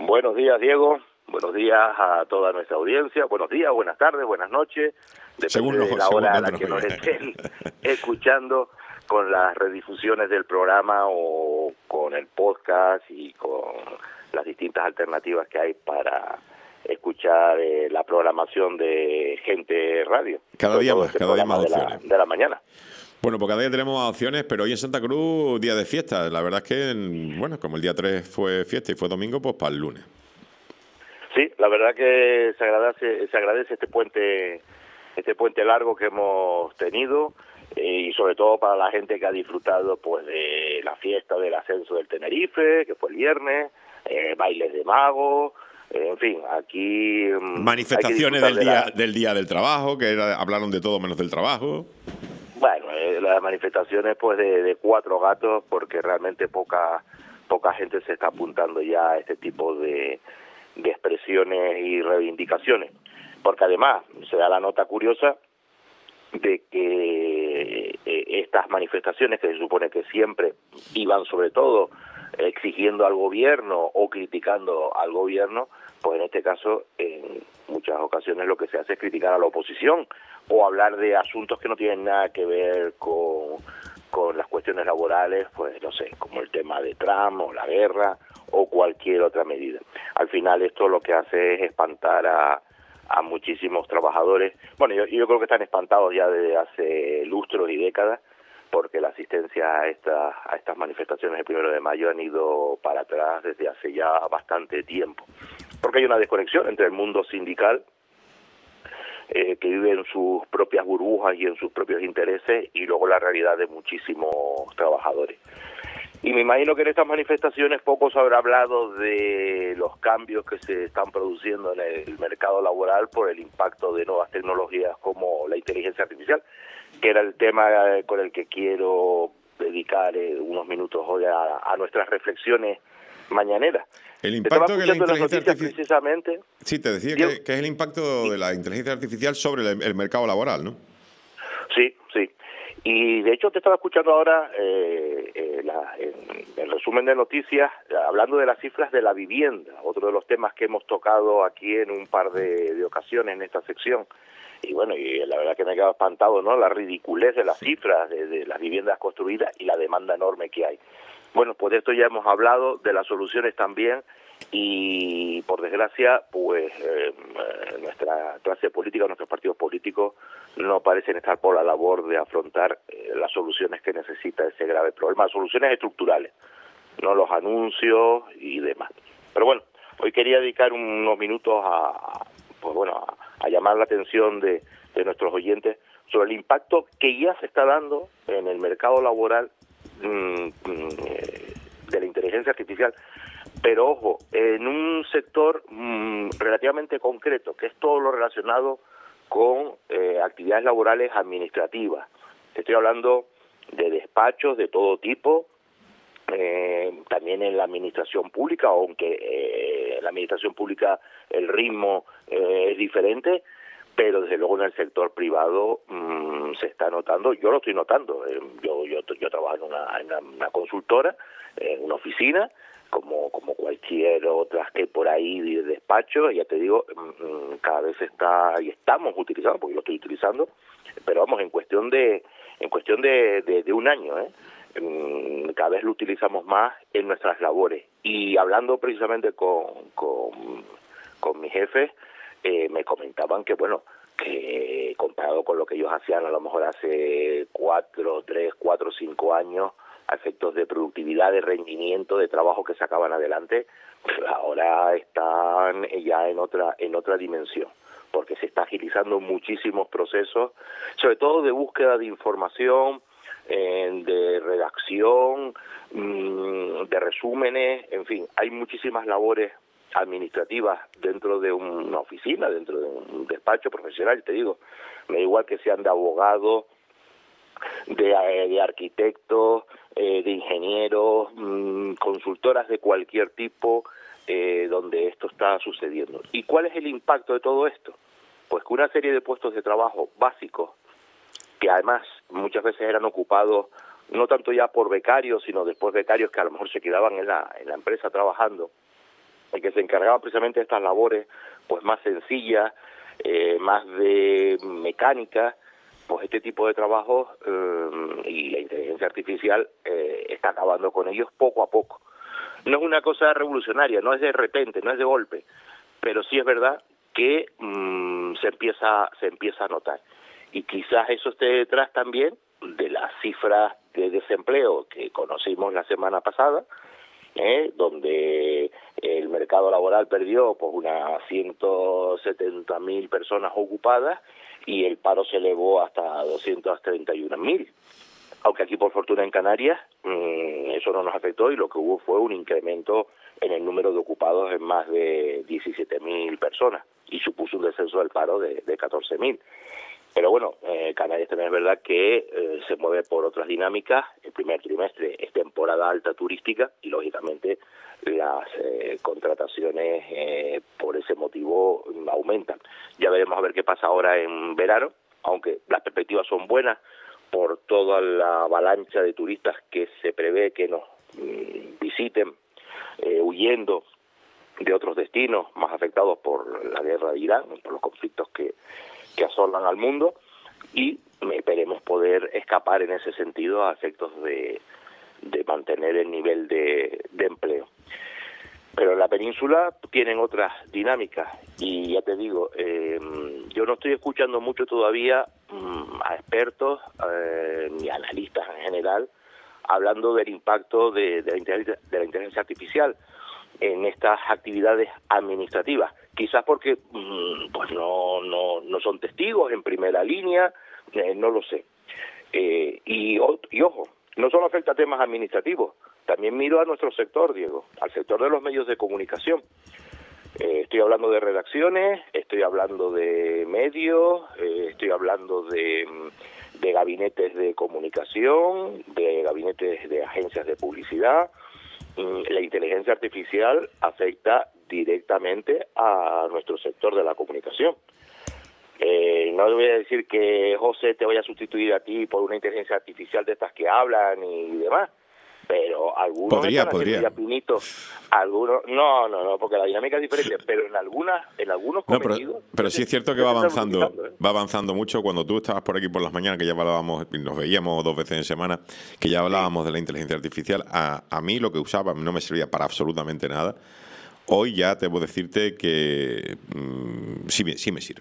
Buenos días, Diego. Buenos días a toda nuestra audiencia. Buenos días, buenas tardes, buenas noches. Depende de la hora a la que nos estén escuchando, con las redifusiones del programa o con el podcast y con las distintas alternativas que hay para escuchar la programación de Gente Radio. Cada día más opciones. De la mañana. Bueno, pues cada día tenemos opciones, pero hoy en Santa Cruz, día de fiesta. La verdad es que, bueno, como el día 3 fue fiesta y fue domingo, pues para el lunes. Sí, la verdad que se agradece este puente largo que hemos tenido y sobre todo para la gente que ha disfrutado pues de la fiesta del ascenso del Tenerife, que fue el viernes, bailes de magos, en fin, aquí manifestaciones del día del trabajo, que hablaron de todo menos del trabajo. Bueno, las manifestaciones pues de cuatro gatos, porque realmente poca gente se está apuntando ya a este tipo de expresiones y reivindicaciones, porque además se da la nota curiosa de que estas manifestaciones, que se supone que siempre iban sobre todo exigiendo al gobierno o criticando al gobierno, pues en este caso en muchas ocasiones lo que se hace es criticar a la oposición o hablar de asuntos que no tienen nada que ver con las cuestiones laborales, pues no sé, como el tema de Trump o la guerra o cualquier otra medida. Al final esto lo que hace es espantar a muchísimos trabajadores. Bueno, yo creo que están espantados ya desde hace lustros y décadas, porque la asistencia a estas manifestaciones del 1 de mayo han ido para atrás desde hace ya bastante tiempo, porque hay una desconexión entre el mundo sindical, que vive en sus propias burbujas y en sus propios intereses, y luego la realidad de muchísimos trabajadores. Y me imagino que en estas manifestaciones poco se habrá hablado de los cambios que se están produciendo en el mercado laboral por el impacto de nuevas tecnologías como la inteligencia artificial, que era el tema con el que quiero dedicar unos minutos hoy a nuestras reflexiones mañaneras. El impacto que la inteligencia artificial... Precisamente... Sí, te decía que es el impacto de la inteligencia artificial sobre el mercado laboral, ¿no? Sí. Y de hecho te estaba escuchando ahora el resumen de noticias, hablando de las cifras de la vivienda, otro de los temas que hemos tocado aquí en un par de ocasiones en esta sección. Y bueno, y la verdad que me he quedado espantado, ¿no? La ridiculez de las cifras de las viviendas construidas y la demanda enorme que hay. Bueno, pues de esto ya hemos hablado, de las soluciones también, y por desgracia, pues nuestra clase política, nuestros partidos políticos no parecen estar por la labor de afrontar las soluciones que necesita ese grave problema, soluciones estructurales, no los anuncios y demás. Pero bueno, hoy quería dedicar unos minutos a llamar la atención de nuestros oyentes sobre el impacto que ya se está dando en el mercado laboral de la inteligencia artificial, pero ojo, en un sector relativamente concreto, que es todo lo relacionado con actividades laborales administrativas. Estoy hablando de despachos de todo tipo, también en la administración pública, aunque en la administración pública el ritmo es diferente, pero desde luego en el sector privado se está notando. Yo lo estoy notando. Yo trabajo en una consultora, en una oficina, como cualquier otra que por ahí de despacho. Ya te digo, cada vez estamos utilizando, porque yo lo estoy utilizando, pero vamos, en cuestión de un año, cada vez lo utilizamos más en nuestras labores. Y hablando precisamente con mis jefes, me comentaban que bueno, que comparado con lo que ellos hacían a lo mejor hace 4 o 5 años, a efectos de productividad, de rendimiento, de trabajo que sacaban adelante, ahora están ya en otra dimensión, porque se está agilizando muchísimos procesos, sobre todo de búsqueda de información, de redacción, de resúmenes, en fin, hay muchísimas labores administrativas dentro de una oficina, dentro de un despacho profesional. Te digo, me da igual que sean de abogados, de arquitectos, de ingenieros, consultoras de cualquier tipo, donde esto está sucediendo. ¿Y cuál es el impacto de todo esto? Pues que una serie de puestos de trabajo básicos, que además muchas veces eran ocupados no tanto ya por becarios, sino después becarios que a lo mejor se quedaban en la empresa trabajando, el que se encargaba precisamente de estas labores pues más sencillas, más de mecánica, pues este tipo de trabajos y la inteligencia artificial está acabando con ellos poco a poco. No es una cosa revolucionaria, no es de repente, no es de golpe, pero sí es verdad que se empieza a notar. Y quizás eso esté detrás también de las cifras de desempleo que conocimos la semana pasada, donde el mercado laboral perdió pues unas 170.000 personas ocupadas y el paro se elevó hasta 231.000. Aunque aquí por fortuna en Canarias eso no nos afectó y lo que hubo fue un incremento en el número de ocupados en más de 17.000 personas y supuso un descenso del paro de 14.000. Pero bueno, Canarias también es verdad que se mueve por otras dinámicas. El primer trimestre es temporada alta turística y lógicamente las contrataciones por ese motivo aumentan. Ya veremos a ver qué pasa ahora en verano, aunque las perspectivas son buenas por toda la avalancha de turistas que se prevé que nos visiten huyendo de otros destinos más afectados por la guerra de Irán, por los conflictos que asolan al mundo, y esperemos poder escapar en ese sentido a efectos de mantener el nivel de empleo. Pero en la península tienen otras dinámicas y ya te digo, yo no estoy escuchando mucho todavía a expertos ni analistas en general hablando del impacto de la inteligencia artificial en estas actividades administrativas, quizás porque pues no son testigos en primera línea, no lo sé. Y ojo, no solo afecta a temas administrativos, también miro a nuestro sector, Diego, al sector de los medios de comunicación. Estoy hablando de redacciones, estoy hablando de medios, estoy hablando de gabinetes de comunicación, de gabinetes de agencias de publicidad. La inteligencia artificial afecta directamente a nuestro sector de la comunicación. No voy a decir que José te vaya a sustituir a ti por una inteligencia artificial de estas que hablan y demás, pero algunos podría. Ya pinitos, algunos no, porque la dinámica es diferente, pero en algunos cometidos. Pero sí es cierto que va avanzando mucho. Cuando tú estabas por aquí por las mañanas, que ya hablábamos, nos veíamos 2 veces en semana, que ya hablábamos de la inteligencia artificial, a mí lo que usaba no me servía para absolutamente nada. Hoy ya debo decirte que sí me sirve.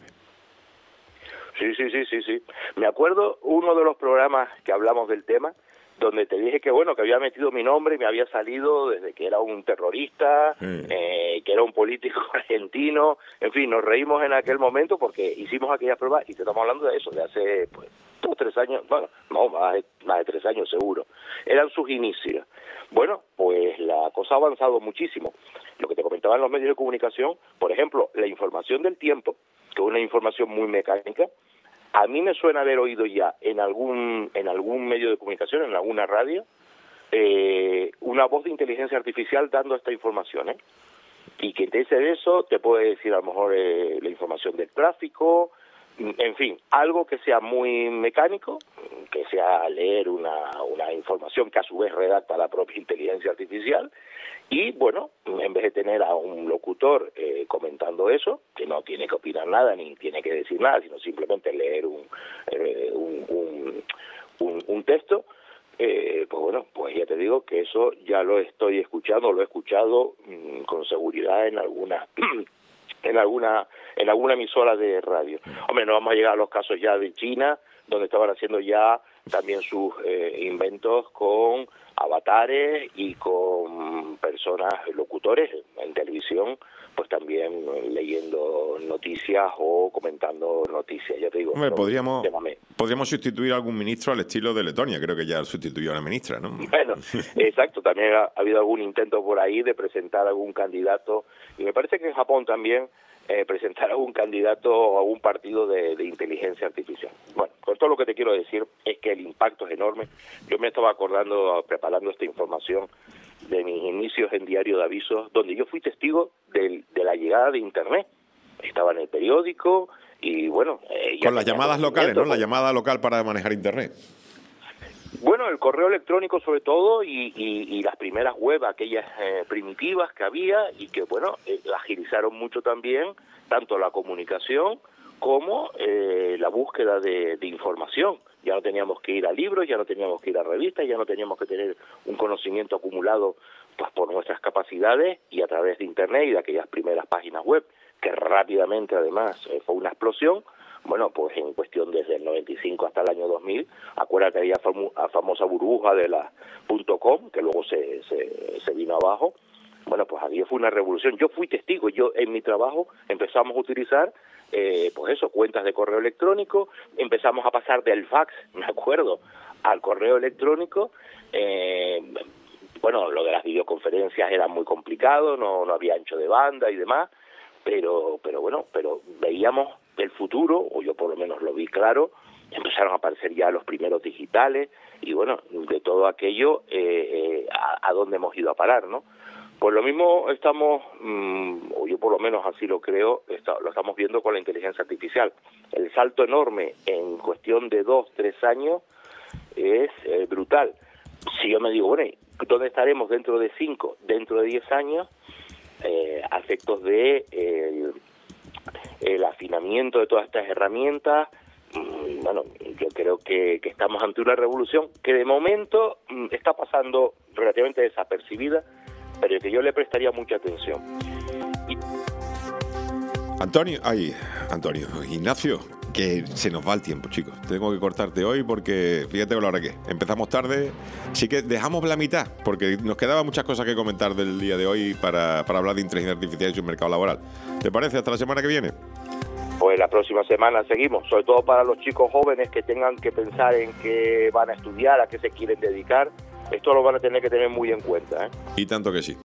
Sí. Me acuerdo uno de los programas que hablamos del tema, donde te dije que que había metido mi nombre y me había salido desde que era un terrorista, que era un político argentino, en fin, nos reímos en aquel momento porque hicimos aquella prueba y te estamos hablando de eso, de hace 2 o 3 años, más de 3 años seguro, eran sus inicios. Bueno, pues la cosa ha avanzado muchísimo. Lo que te comentaba en los medios de comunicación, por ejemplo, la información del tiempo, que es una información muy mecánica, a mí me suena haber oído ya en algún medio de comunicación, en alguna radio, una voz de inteligencia artificial dando esta información, y que te dice de eso te puede decir a lo mejor la información del tráfico, en fin, algo que sea muy mecánico, que sea leer una información que a su vez redacta la propia inteligencia artificial, y bueno, en vez de tener a un locutor comentando eso, que no tiene que opinar nada ni tiene que decir nada, sino simplemente leer un texto, pues ya te digo que eso ya lo estoy escuchando, lo he escuchado con seguridad en alguna emisora de radio. Hombre, no vamos a llegar a los casos ya de China, donde estaban haciendo ya también sus inventos con avatares y con personas, locutores en televisión, pues también leyendo noticias o comentando noticias. Ya te digo, hombre, podríamos sustituir a algún ministro al estilo de Letonia, creo que ya sustituyó a la ministra, ¿no? Bueno, exacto, también ha habido algún intento por ahí de presentar algún candidato, y me parece que en Japón también presentar algún candidato o algún partido de inteligencia artificial. Bueno, con todo lo que te quiero decir es que el impacto es enorme. Yo me estaba acordando, preparando esta información, de mis inicios en Diario de Avisos, donde yo fui testigo de la llegada de Internet. Estaba en el periódico y bueno... con las llamadas locales, ¿no? La llamada local para manejar Internet. Bueno, el correo electrónico sobre todo y las primeras web, aquellas primitivas que había y que, bueno, agilizaron mucho también tanto la comunicación como la búsqueda de información. Ya no teníamos que ir a libros, ya no teníamos que ir a revistas, ya no teníamos que tener un conocimiento acumulado pues por nuestras capacidades y a través de Internet y de aquellas primeras páginas web, que rápidamente además fue una explosión. Bueno, pues en cuestión desde el 95 hasta el año 2000, acuérdate de la famosa burbuja de la .com, que luego se vino abajo. Bueno, pues aquí fue una revolución. Yo fui testigo, yo en mi trabajo empezamos a utilizar, pues eso, cuentas de correo electrónico, empezamos a pasar del fax, me acuerdo, al correo electrónico. Bueno, lo de las videoconferencias era muy complicado, no había ancho de banda y demás, pero veíamos el futuro, o yo por lo menos lo vi claro. Empezaron a aparecer ya los primeros digitales y bueno, de todo aquello a dónde hemos ido a parar, ¿no? Pues lo mismo estamos, o yo por lo menos así lo creo, lo estamos viendo con la inteligencia artificial. El salto enorme en cuestión de 2-3 años es brutal. Si yo me digo, bueno, ¿dónde estaremos dentro de 5, dentro de 10 años? A efectos de el afinamiento de todas estas herramientas. Bueno, yo creo que estamos ante una revolución que de momento está pasando relativamente desapercibida, pero que yo le prestaría mucha atención. Ignacio, que se nos va el tiempo, chicos. Tengo que cortarte hoy porque fíjate con la hora que empezamos tarde, sí que dejamos la mitad, porque nos quedaban muchas cosas que comentar del día de hoy para hablar de inteligencia artificial y su mercado laboral. ¿Te parece? Hasta la semana que viene. Pues la próxima semana seguimos, sobre todo para los chicos jóvenes que tengan que pensar en qué van a estudiar, a qué se quieren dedicar. Esto lo van a tener que tener muy en cuenta, ¿eh? Y tanto que sí.